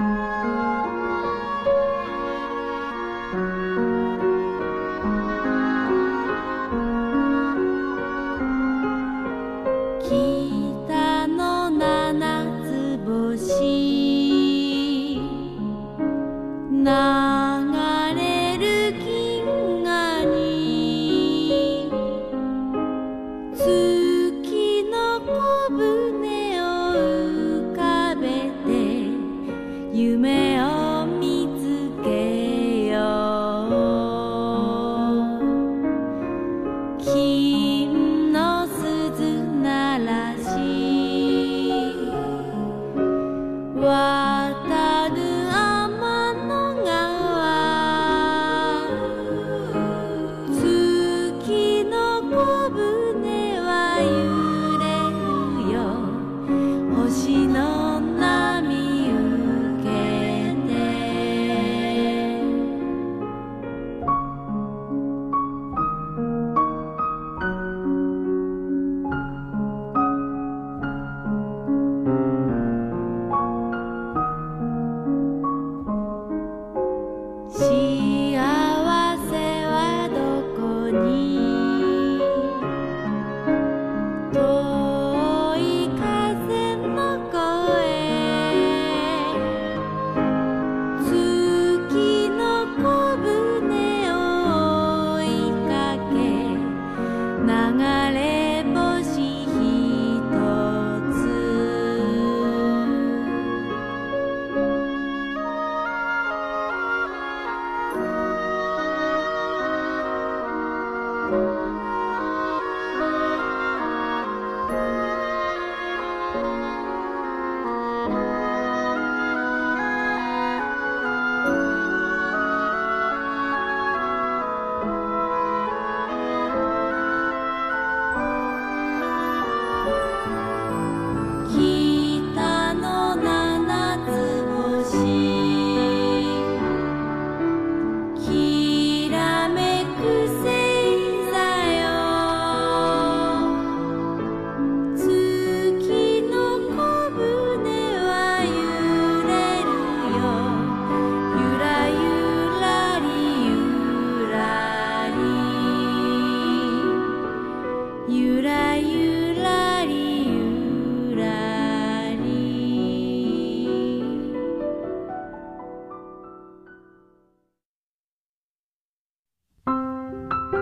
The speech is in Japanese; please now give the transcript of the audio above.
北の七つ星流れる銀河に月の小舟を浮かべて夢を見つけよう金の鈴鳴らし渡る天の川月の小舟は揺れるよ星の波受けて幸せはどこに遠い風の声月の小舟を追いかけ流れ星ひとつ北の七つ星